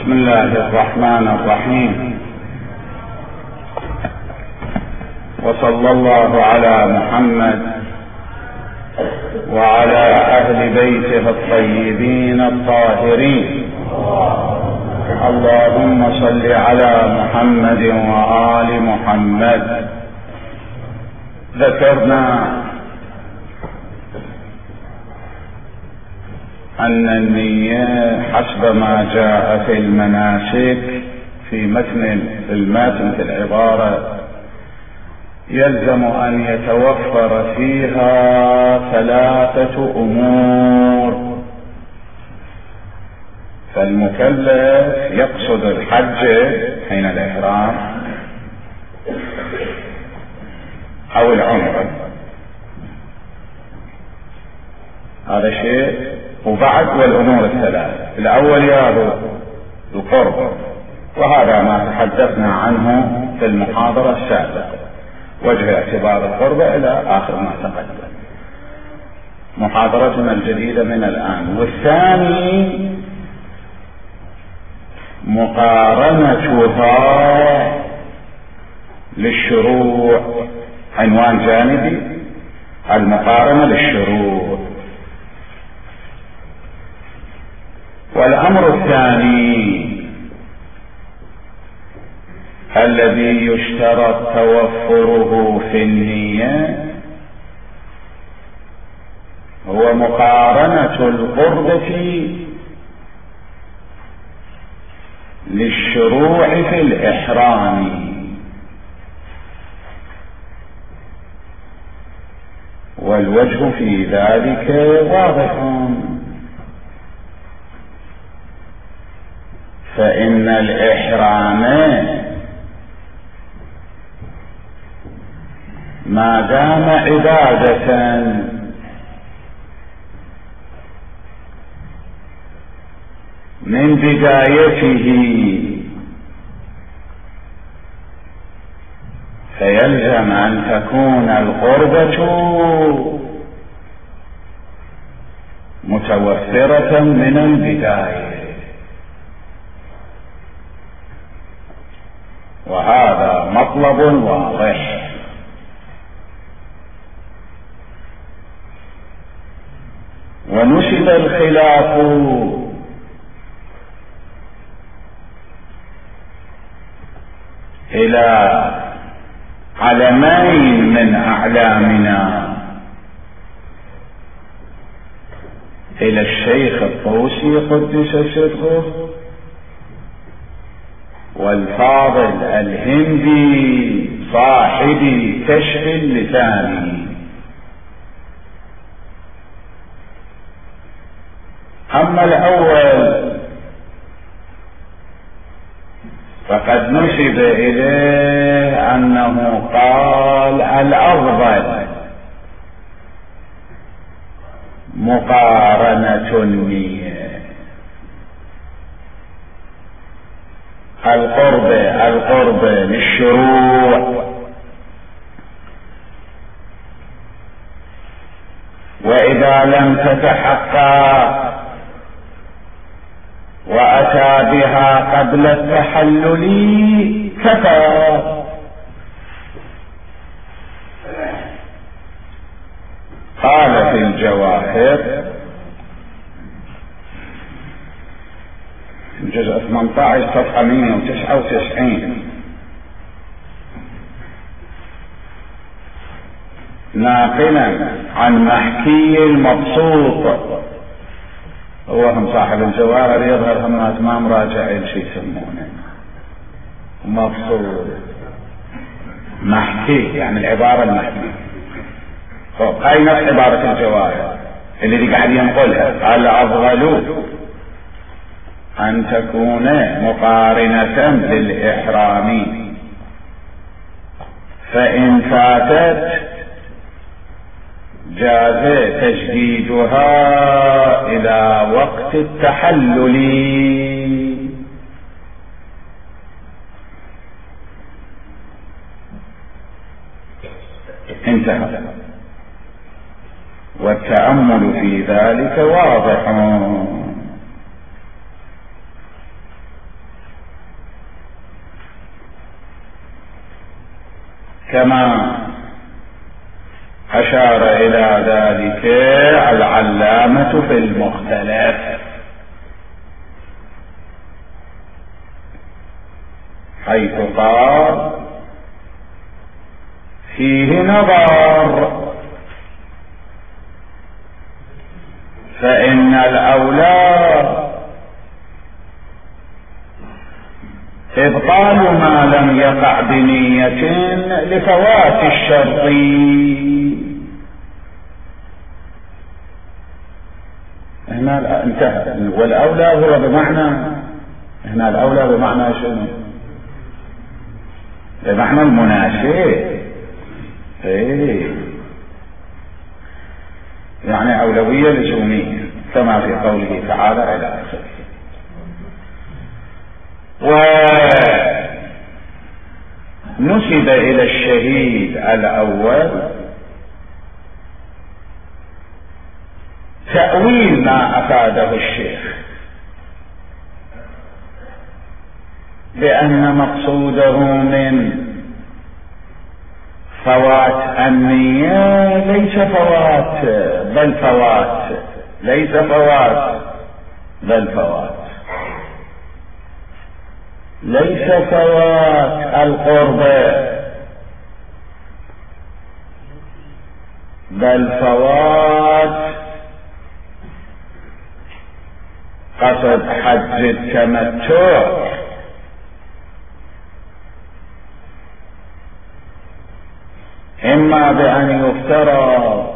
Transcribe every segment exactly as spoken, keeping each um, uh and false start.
بسم الله الرحمن الرحيم، وصلى الله على محمد وعلى أهل بيته الطيبين الطاهرين. اللهم صل على محمد وآل محمد. ذكرنا أن النية حسب ما جاء في المناسك في متن المتن في العبارة يلزم أن يتوفر فيها ثلاثة أمور. فالمكلف يقصد الحج حين الإحرام أو العمرة، هذا شيء. وبعد والأمور الثلاثة، الأول يا القرب، وهذا ما تحدثنا عنه في المحاضرة السابقة، وجه اعتبار القرب إلى آخر ما تقدم، محاضرتنا الجديدة من الآن. والثاني مقارنتها للشروع، عنوان جانبي، المقارنة للشروع. والأمر الثاني الذي يشترط توفره في النية هو مقارنة القربة للشروع في الإحرام، والوجه في ذلك واضح. فإن الإحرام ما دام عبادة من بدايته فيلزم أن تكون القربة متوفرة من البداية، وهذا مطلب واضح. ونسب الخلاف إلى علمين من أعلامنا، إلى الشيخ الطوسي قدس سره والفاضل الهندي صاحب كشف اللسان. أما الأول فقد نسب إليه أنه قال الأفضل مقارنة النية، القرب القرب للشروع، وإذا لم تتحقق وأتى بها قبل التحلل كفى. قال في الجواهر جزء ثمانية عشر صفحة مئة وتسعة وتسعين: ناقلا عن محكي المبسوط، هو هم صاحب الجواهر يظهر هم ما مراجعين شيء يسمونه مبسوط، محكي يعني العبارة المحكي. هاي نفس عبارة الجواهر اللي قاعد ينقلها، قال أفضل أن تكون مقارنة للإحرام، فإن فاتت جاز تجديدها إلى وقت التحلل. انتهى. والتأمل في ذلك واضح. كما أشار إلى ذلك العلامة في المختلف، حيث قال فيه نظر، فإن الأولى إبطال ما لم يقع بنية لفوات الشرط. هنا انتهى، والأولى هو بمعنى، هنا الأولى بمعنى شنو؟ بمعنى المناسب. ايه يعني أولوية لزومية كما في قوله تعالى إلى آخره. ونسب إلى الشهيد الأول تأويل ما أفاده الشيخ بأن مقصوده من فوات النية ليس فوات بل فوات، ليس فوات بل فوات، ليس فوات القرب بل فوات قصد حج التمتع. إما بأن يفترض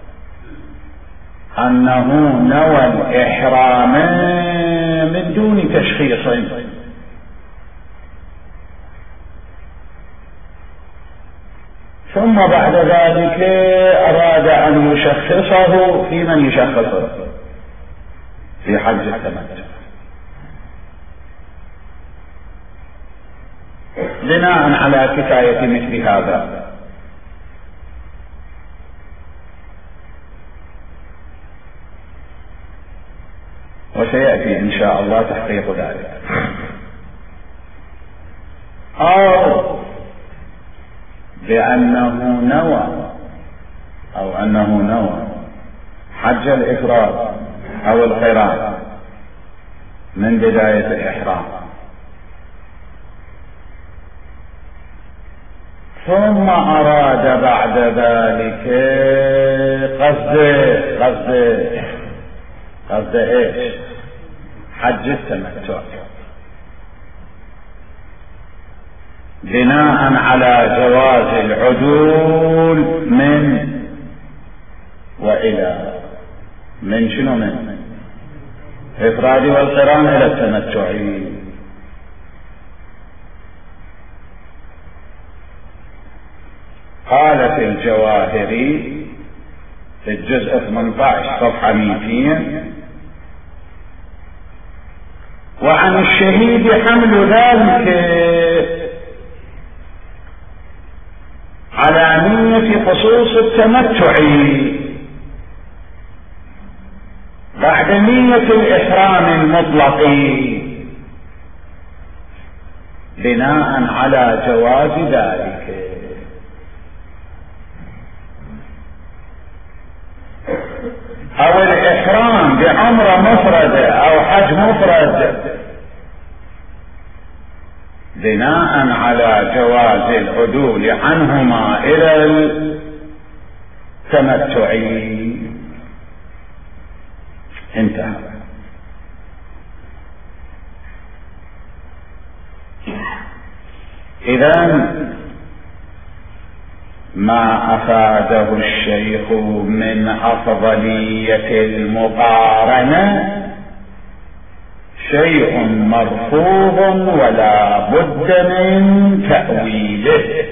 أنه نوى الإحرام من دون تشخيص، ثم بعد ذلك أراد أن يشخصه في من يشخصه في حج التمتع، بناء على كفاية مثل هذا. وسيأتي إن شاء الله تحقيق ذلك. أو بأنه نوى أو أنه نوى حج الإفراد أو القران من بداية الإحرام، ثم أراد بعد ذلك قصد قصد قصد إيش؟ حج التمتع، بناء على جواز العدول من وإلى، من شنو؟ من إفراد والقران إلى التمتع. قال في الجواهري في الجزء ثمانية عشر صفحة مئتين: وعن الشهيد حمل ذلك على نية خصوص التمتع بعد نية الإحرام المطلق، بناء على جواز ذلك. أو الإحرام بعمرة مفردة أو حج مفرد، بناء على جواز العدول عنهما إلى التمتع. انتهى. إذن ما أفاده الشيخ من أفضلية المقارنة شيء مرفوض ولا بد من تأويله.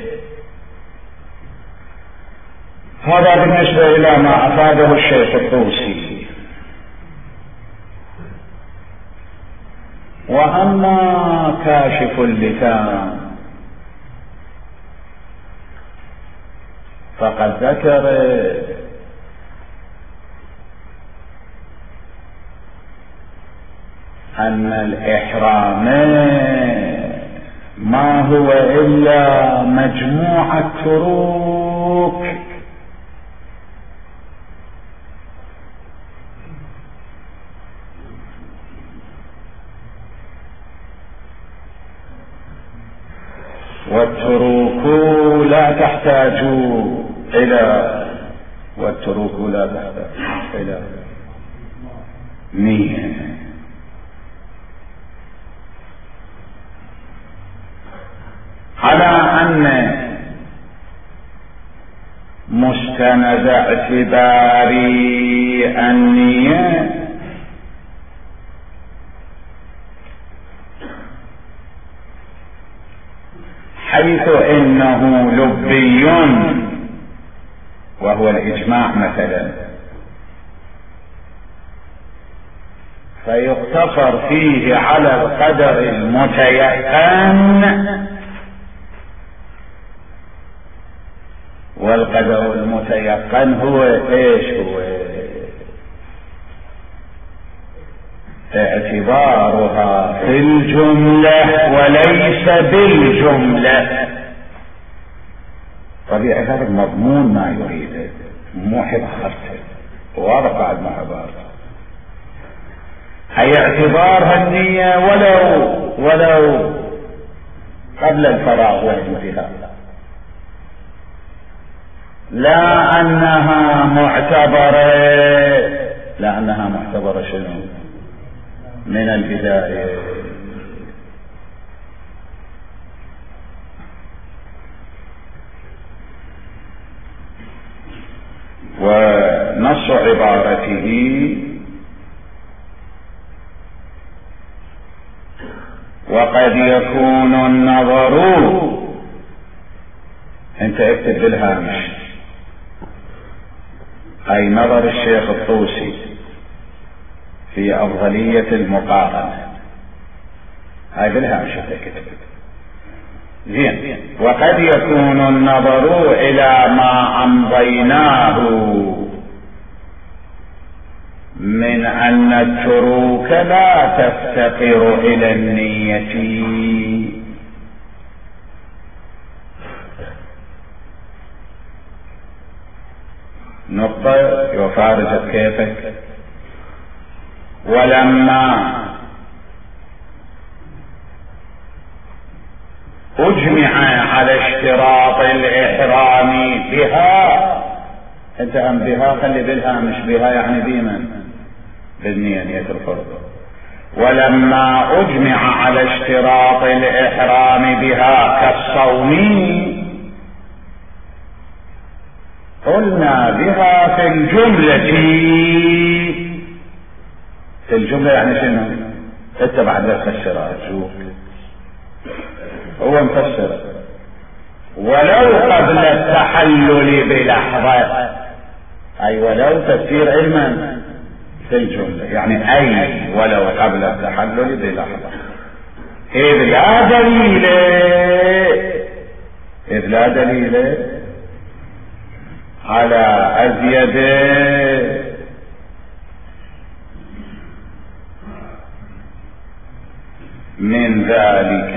هذا بالنسبة إلى ما أفاده الشيخ الطوسي. وأما كاشف اللسان فقد ذكر أن الإحرام ما هو إلا مجموعة تروك والتروك لا تحتاج إلى والتروك لا تحتاج إلى نية. على أن مستند اعتبار النية حيث إنه لبي وهو الإجماع مثلا، فيقتصر فيه على القدر المتيقن، والقدر المتيقن هو ايش؟ هو اعتبارها في الجملة وليس بالجملة. طبيعي هذا المضمون ما يريده، مو حبارته، واضح بعد ما حبارته، هي اعتبارها النية ولو ولو قبل الفراغ وانتهاء، لا أنها معتبرة، لا أنها معتبرة شنو؟ من البداية. ونص عبارته وقد يكون النظر، انت اكتب بالهامش اي نظر الشيخ الطوسي في افضلية المقارنة، هاي بالهامش تكتب زين. وقد يكون النظر الى ما امضيناه من ان التروك لا تفتقر الى النية، نقطة يفارجت كيفك. ولما اجمع على اشتراط الاحرام بها، انت ام بها خلي بالها مش بها، يعني بمن؟ بالنية، نية الفرض. ولما اجمع على اشتراط الاحرام بها كالصوم قلنا بها في الجملة، في الجملة يعني شنو؟ انت بعد لا تفسرها، شوف هو مفسر ولو قبل التحلل بلحظة، اي ولو تفسير علما في الجملة، يعني اي ولو قبل التحلل بلحظة، اذ لا دليل اذ لا دليل على ازيد من ذلك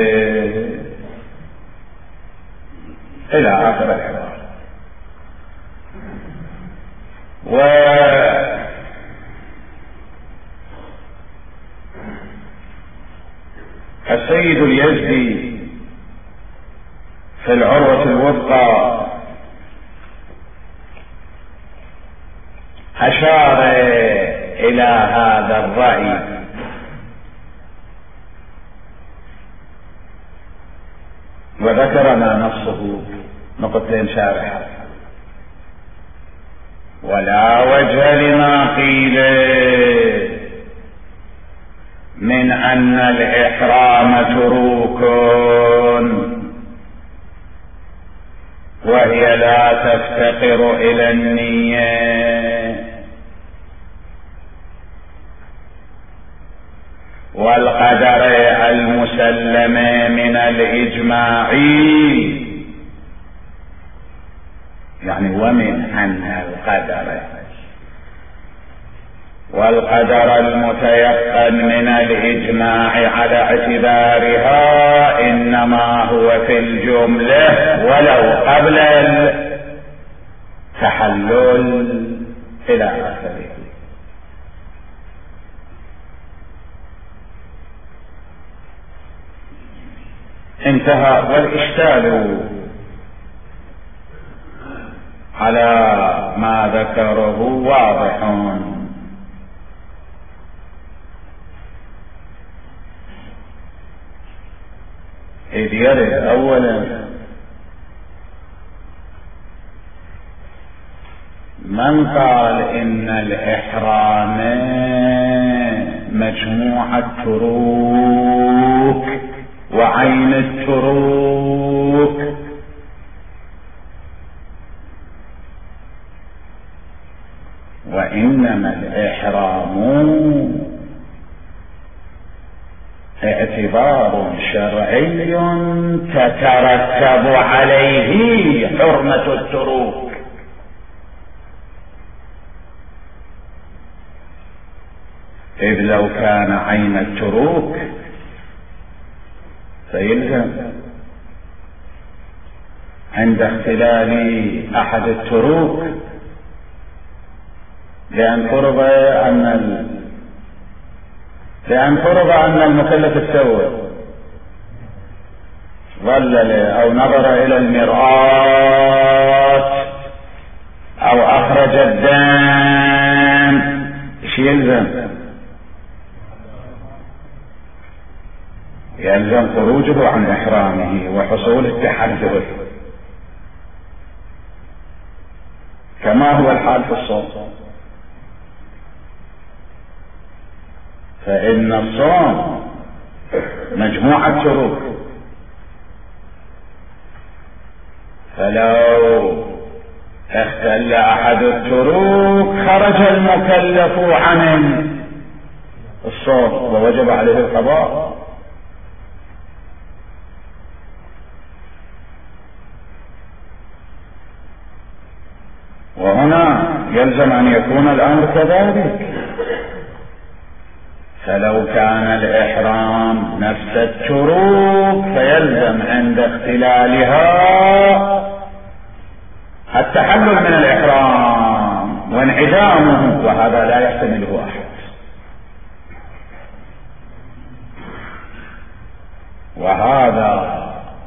الى اخر الحوار. والسيد اليزدي في العروة الوثقى اشار الى هذا الرأي وذكر ما نصه نقطتين شارحة. ولا وجه لما قيل من ان الاحرام تروك وهي لا تفتقر الى النية، والقدر المسلم من الاجماع، يعني ومن ان القدر والقدر المتيقن من الإجماع على اعتبارها إنما هو في الجملة ولو قبل التحلل إلى آخره. انتهى. والإشكال على ما ذكره واضح، إذ يرد أولا من قال إن الإحرام مجموعة تروك وعين التروك، وإنما الإحرام اعتبار شرعي تترتب عليه حرمة التروك. إذ لو كان عين التروك فيلزم عند اختلال أحد التروك لأن فرض أن ال... لأن فرض أن المكلف استوى ظلل أو نظر إلى المرآة أو أخرج الدم، ايش يلزم؟ يلزم خروجه عن إحرامه وحصول التحلل كما هو الحال في الصوم. فإن الصوم مجموعة شروط، فلو اختل أحد التروك خرج المكلف عن الصوم ووجب عليه القضاء. وهنا يلزم أن يكون الأمر كذلك. فلو كان الإحرام نفس التروك فيلزم عند اختلالها التحلل من الإحرام وانعدامه، وهذا لا يحتمله أحد. وهذا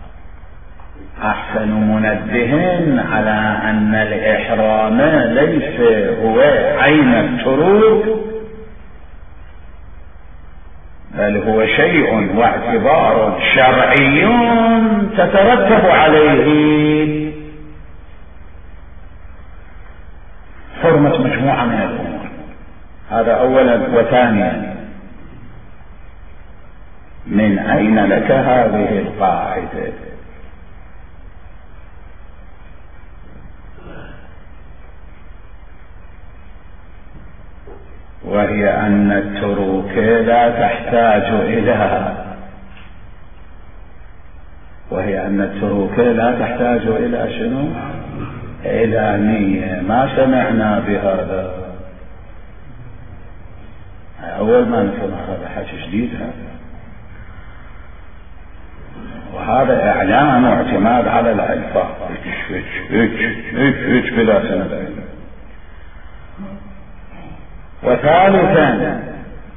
أحسن منبه على أن الإحرام ليس هو عين التروك، بل هو شيء واعتبار شرعي تترتب عليه حرمة مجموعة من الأمور. هذا أولا. وثانيا، من أين لك هذه القاعدة؟ وهي أن التروك لا تحتاج إلى وهي أن التروك لا تحتاج إلى شنو؟ إلى نية. ما سمعنا بهذا، أول ما نسمع هذا حكي جديد هذا، وهذا إعلان واعتماد على الألفاظ هيك بلا سند. وثالثا،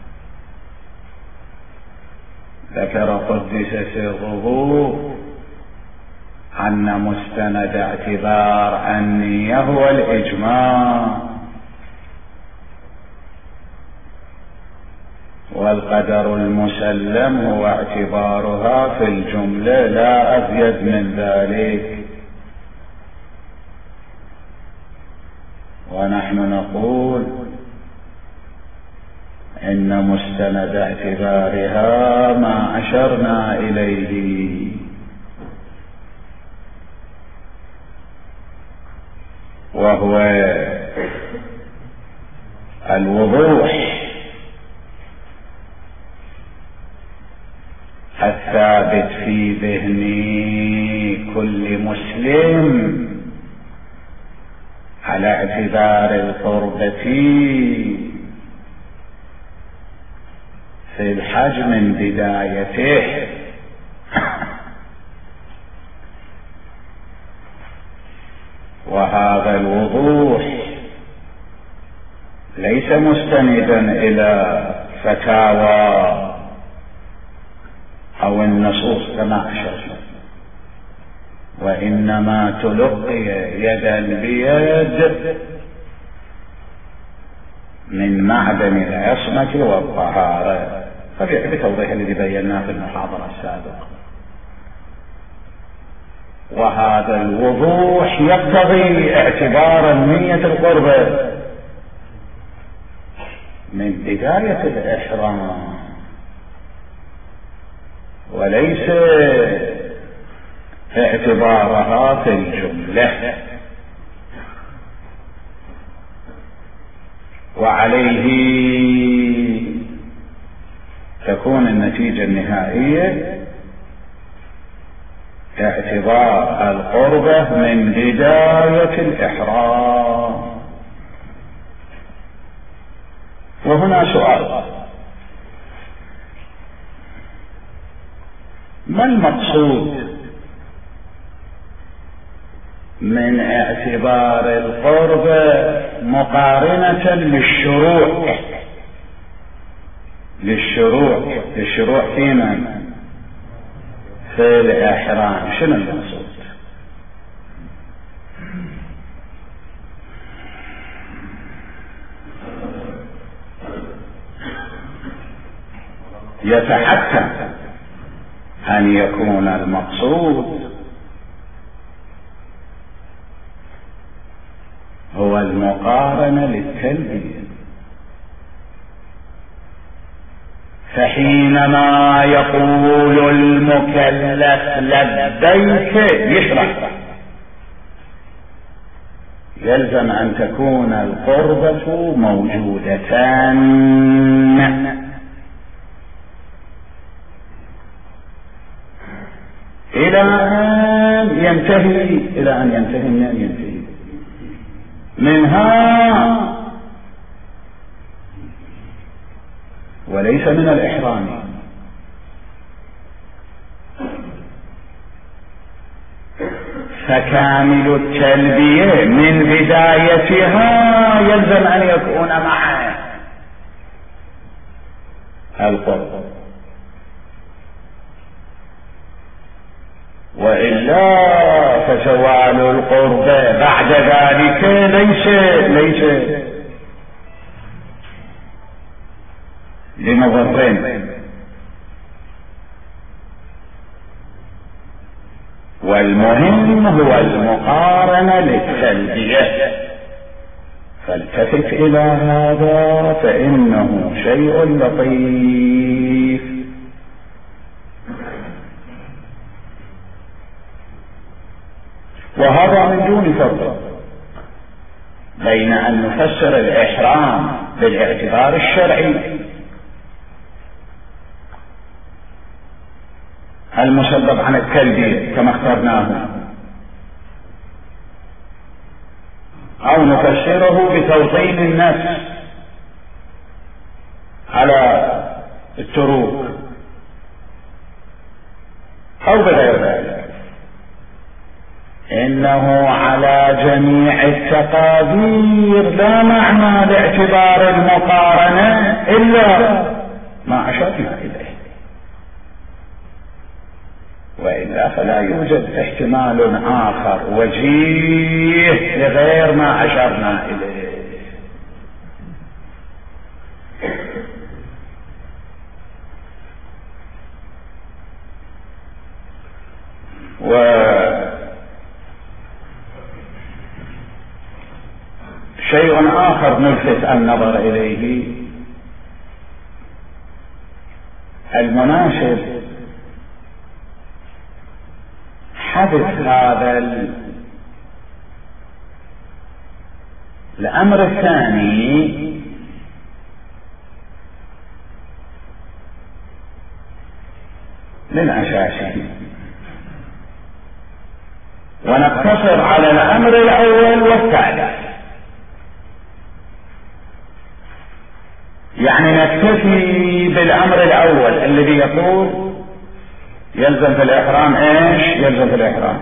ذكر قدس سره أن مستند اعتبار النية هو الإجماع، والقدر المسلم هو اعتبارها في الجملة لا أزيد من ذلك. ونحن نقول إن مستند اعتبارها ما أشرنا إليه، وهو الوضوح الثابت في ذهن كل مسلم على اعتبار القربة في الحج من بدايته. وهذا الوضوح ليس مستندا إلى فتاوى أو النصوص كما أشرنا، وإنما تلقي يدا بيد من معدن العصمة والطهارة، بتوضيح الذي بيناه في المحاضرة السابقة. وهذا الوضوح يقتضي اعتبار نية القربة من بداية الإحرام، وليس اعتبارها في الجملة. وعليه تكون النتيجة النهائية اعتبار القربة من بداية الإحرام. وهنا سؤال: ما المقصود من اعتبار القربة مقارنة للشروع للشروع للشروع في من؟ في الإحرام. شنو المقصود؟ يتحتم أن يكون المقصود هو المقارنة للتلبية. فحينما يقول المكلف لبيك يشرع، يلزم أن تكون القربة موجودتان إلى أن ينتهي إلى أن ينتهي من أن ينتهي منها، وليس من الإحرام. فكامل التلبية من بدايتها يلزم أن يكون مع القرب، وإلا فزوال القرب بعد ذلك ليس ليس لمضرين. والمهم هو المقارنة للتلبية. فالتفت إلى هذا فإنه شيء لطيف. وهذا من دون فرق بين أن نفسر الإحرام بالاعتبار الشرعي المسبب عن التلبية كما اخترناه، أو نفسره بتوطين النفس على التروك، أو بغير ذلك. إنه على جميع التقادير لا معنى لاعتبار المقارنة إلا ما أشرنا إليه، وإلا فلا يوجد احتمال آخر وجيه لغير ما أشرنا إليه. وشيء آخر نلفت النظر إليه: المناسب حدث هذا الأمر الثاني للأساسي، ونقتصر على الأمر الأول والثالث. يعني نكتفي بالامر الاول الذي يقول يلزم في الاحرام ايش؟ يلزم في الاحرام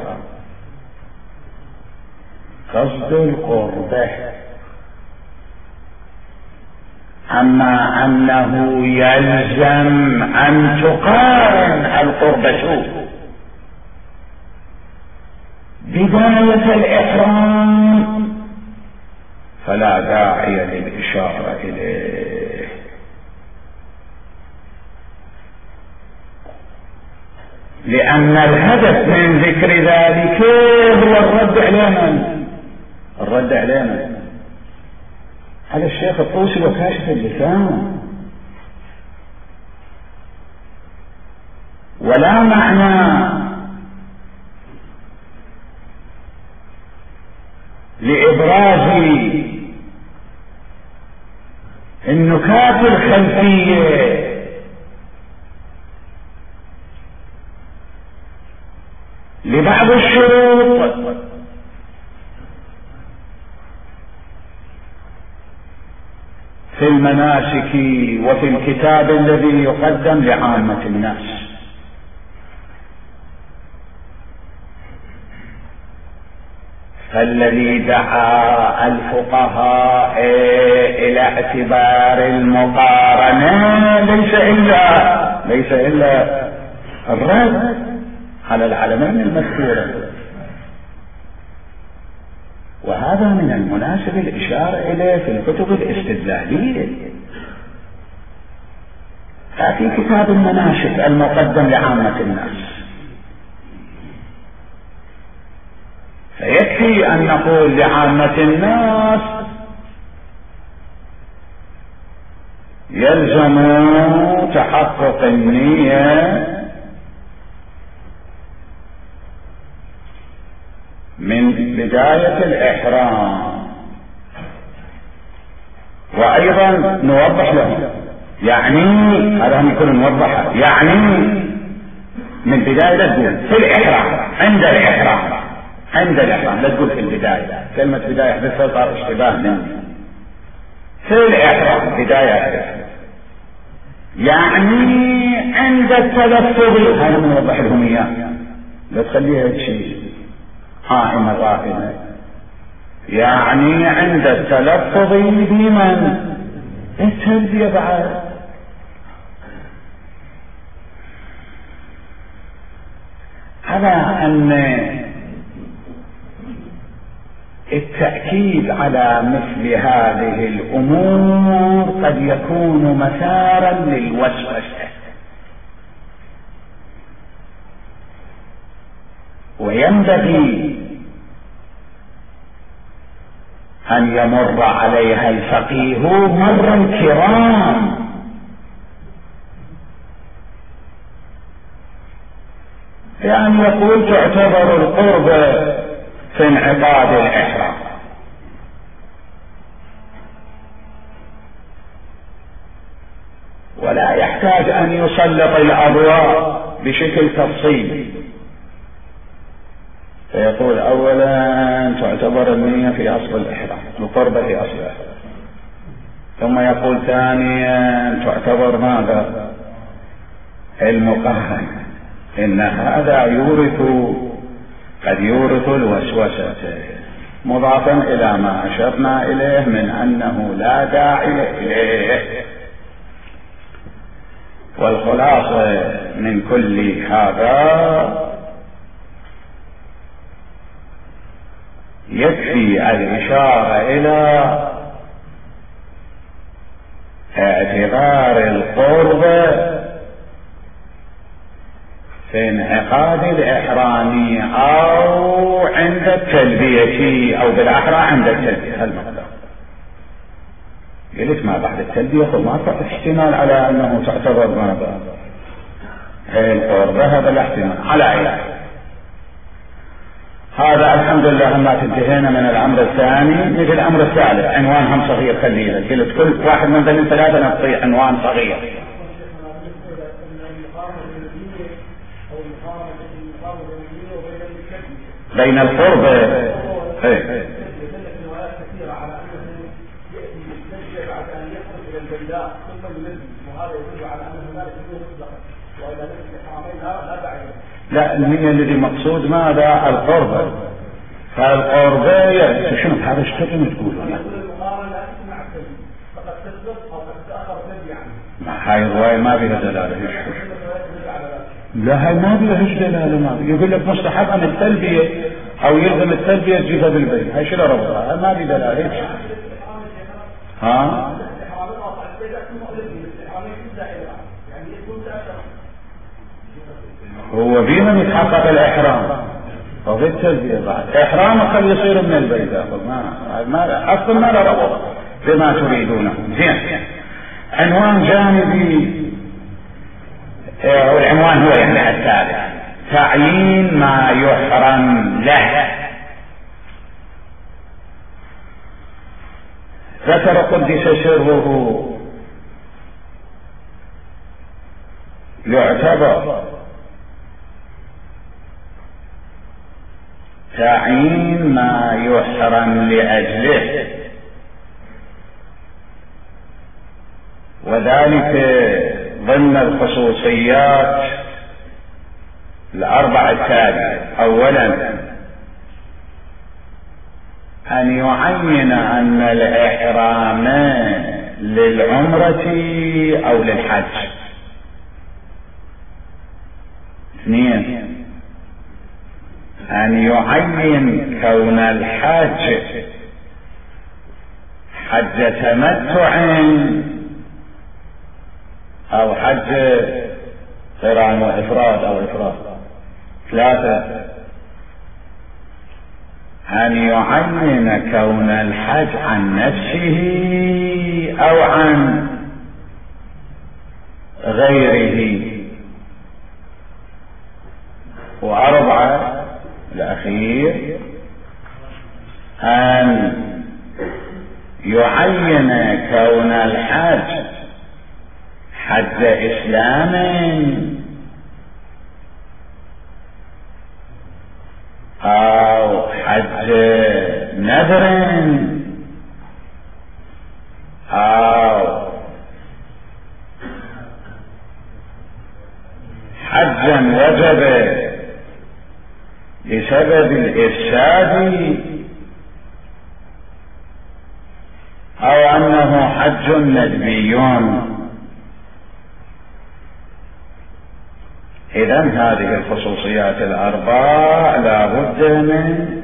قصد القربة. اما انه يلزم ان تقارن القربة بداية الاحرام فلا داعي للاشارة اليه. لان الهدف من ذكر ذلك هو الرد علينا الرد علينا على الشيخ الطوسي وكاشف اللسان. ولا معنى لإبراز النكات الخلفية لبعض الشروط في المناسك وفي الكتاب الذي يقدم لعامة الناس. فالذي دعا الفقهاء إلى اعتبار المقارنة ليس إلا ليس إلا الرد على العلمين المذكورة، وهذا من المناسب الإشارة إليه في الكتب الاستدلالية. ففي كتاب المناسك المقدم لعامة الناس فيكفي أن نقول لعامة الناس يلزم تحقق النية من بداية الإحرام. وأيضا نوضح له يعني هذا هم يكون موضحا، يعني من بداية لا تقول في الإحرام، عند الإحرام عند الإحرام لا تقول في البداية. كلمة بداية حدثها صار اشتباه مني. في الإحرام بداية يعني عند التلفظ. هذا من وضح لهم إياه، لا تخليها شيء قائمة غائمة. يعني عند التلفظ بمن التلبية بعد. على أن التأكيد على مثل هذه الأمور قد يكون مثارا للوسوسة، وينبغي أن يمر عليها الفقيه مرا كرام يعني يقول تعتبر القربة في انعقاد الإحرام، ولا يحتاج أن يسلط الأضواء بشكل تفصيلي. فيقول أولا تعتبر النية في أصل الإحرام، القربة في أصل الإحرام. ثم يقول ثانيا تعتبر ماذا؟ المقارنة. إن هذا يورث قد يورث الوسوسة، مضافا إلى ما أشرنا إليه من أنه لا داعي إليه. والخلاصة من كل هذا يكفي الإشارة إلى اعتبار القربة في انعقاد الإحرام أو عند التلبية، أو بالأحرى عند التلبية. هالمقدار قلت ما بعد التلبية فما احتمال على أنه تعتبر ماذا؟ هي القربة، هذا الاحتمال على أي. هذا الحمد لله ما انتهينا من الأمر الثاني. نجي الأمر الثالث، عنوان هم صغير خلينا قلت كل واحد من ذلك ثلاثة نعطيه عنوان صغير. بين القرب ايه لا، النية الذي مقصود ماذا؟ القربة. فالقربة شنو هذا؟ ايش تبون تقولون؟ هاي الرواية ما بها دلالة. لا، هاي ما بها هيش دلالة. ما بها. يقول لك مستحب عن التلبية او يلزم التلبية تجيبها بالبيت. هاي شنو ربطها؟ هاي ما بها دلالة. ها؟ هو بيهم يتحقق الإحرام وفي التلبية بعد إحرام قد يصير من البيت. ما ما أصلا ما لا ربط بما تريدونه. زين. عنوان جانبي، والعنوان هو يعني الثالث: تعيين ما يحرم له. ذكر قدس سره يعتبر تعيين ما يحرم لأجله، وذلك ضمن الخصوصيات الأربعة التالية. أولا، أن يعين أن الإحرام للعمرة أو للحج. اثنين، أن يعين كون الحج حج تمتع أو حج قران وإفراد أو إفراد. ثلاثة، أن يعين كون الحج عن نفسه أو عن غيره. وأربعة، الأخير، أن يعين كون الحج حج إسلام أو حج نذر أو حجا وجب بسبب الإفساد أو أنه حج ندبي. إذن هذه الخصوصيات الأربع لا بد من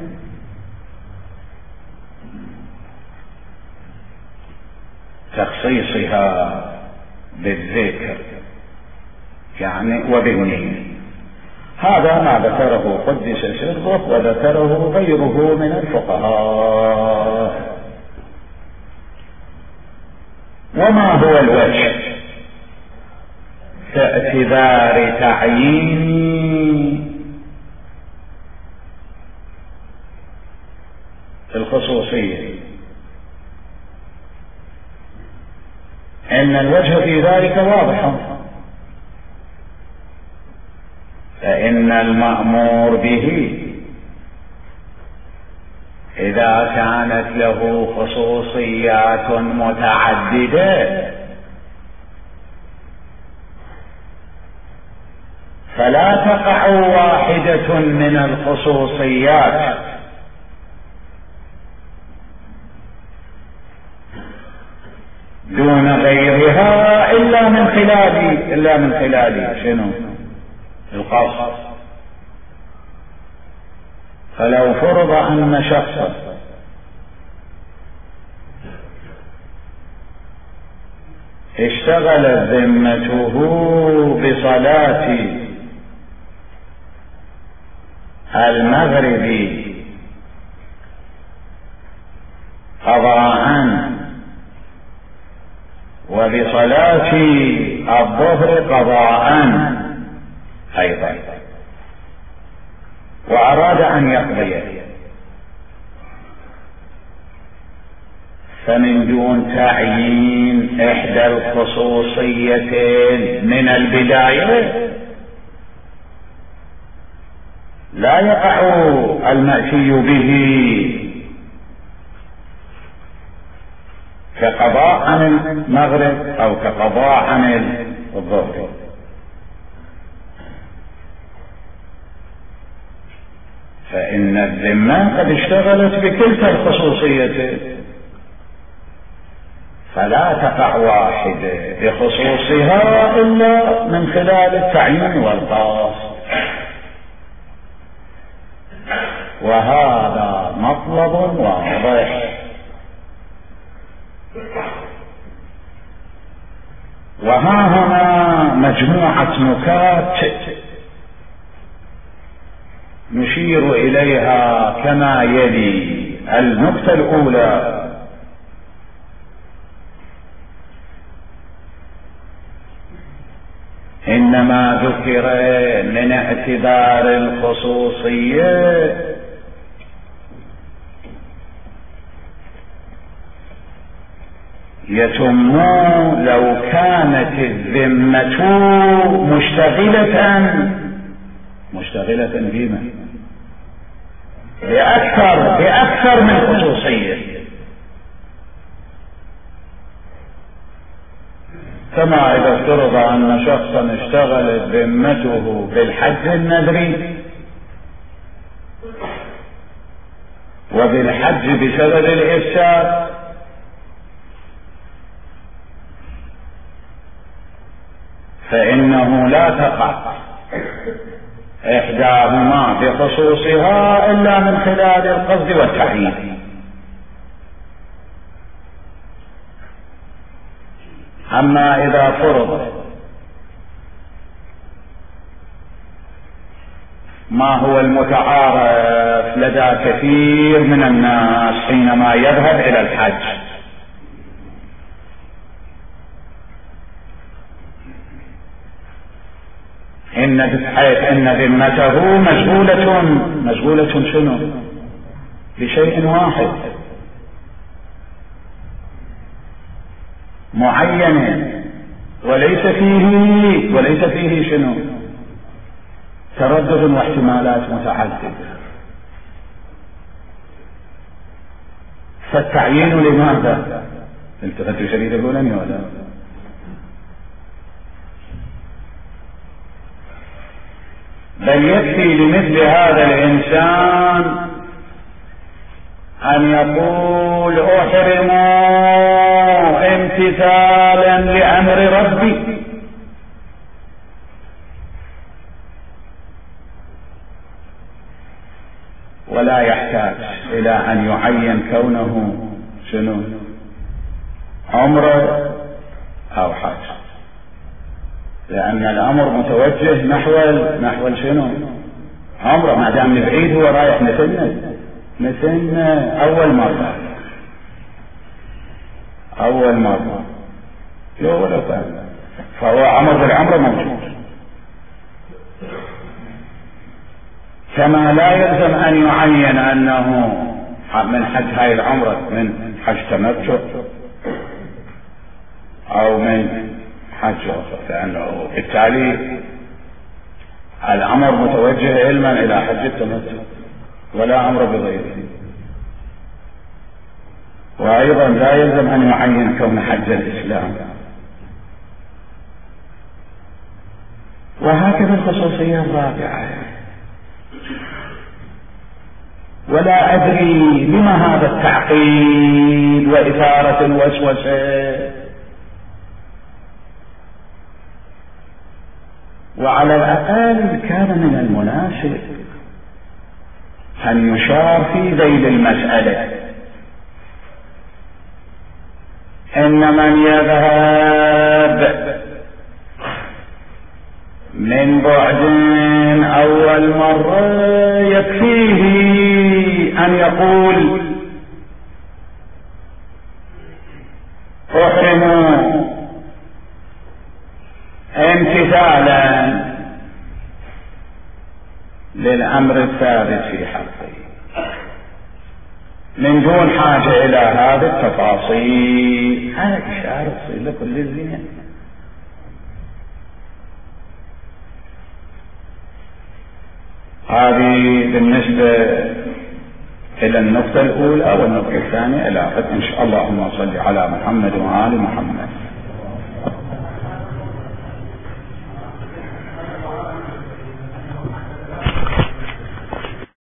تخصيصها بالذكر يعني وبالنية. هذا ما ذكره قدس سره وذكره غيره من الفقهاء. وما هو الوجه في اعتبار تعيين الخصوصية؟ إن الوجه في ذلك واضح، فإن المأمور به إذا كانت له خصوصيات متعددة فلا تقع واحدة من الخصوصيات دون غيرها إلا من خلال إلا من خلال شنو؟ القصد. فلو فرض أن شخصا اشتغلت ذمته بصلاة المغرب قضاء وبصلاة الظهر قضاء أيضا، وأراد أن يقضي، فمن دون تعيين إحدى الخصوصيتين من البداية لا يقع المأتي به كقضاء عن المغرب أو كقضاء عن الظهري. فإن الذمة قد اشتغلت بكلتا الخصوصيتين، فلا تقع واحدة بخصوصها إلا من خلال التعيين والقصد، وهذا مطلب واضح. وها هنا مجموعة نكات نشير إليها كما يلي. النكتة الأولى: إنما ذكر من اعتبار الخصوصية يتم لو كانت الذمة مشتغلة مشتغلة بما بأكثر بأكثر من خصوصية، كما إذا افترض أن شخصا اشتغلت ذمته بالحج النذري وبالحج بسبب الإفساد، فإنه لا تقع إحداهما بخصوصها إلا من خلال القصد والتعيين. أما إذا فرض ما هو المتعارف لدى كثير من الناس حينما يذهب إلى الحج، إن بحيث إن ذمته مشغولة مشغولة شنو؟ بشيء واحد معين، وليس فيه وليس فيه شنو؟ تردد واحتمالات متعددة. فالتعيين لماذا؟ التفتوا شديد يقولني ولا؟ بل يكفي لمثل هذا الإنسان أن يقول أحرم امتثالا لأمر ربي، ولا يحتاج إلى أن يعين كونه شنو؟ عمره أو حج، لأن الأمر متوجه نحو نحو شنو؟ عمره، ما دام بعيد هو رايح مثلنا مثلنا أول مرة أول مرة ولا فهم، فهو عمر بالعمرة موجود. كما لا يلزم أن يعين أنه من حج هاي العمرة من حج تمتع أو من حج أخرى، لأنه بالتالي الأمر متوجه علما إلى حج التمتع ولا أمر بغيره. وأيضا لا يلزم أن يعين كون حج الإسلام. وهكذا الخصوصية الرابعة. ولا أدري لما هذا التعقيد وإثارة الوسوسة، وعلى الأقل كان من المناسب أن يشار في ذيل المسألة إن من يذهب من بعد أول مرة يكفيه أن يقول أحرم امتثالا للأمر الثابت في حقه من دون حاجة إلى هذه التفاصيل. هذا إشارة تصير لكل الزين. هذه بالنسبة إلى النقطة الأولى. والنقطة الثانية إلى آخر إن شاء الله. اللهم صل على محمد وآل محمد.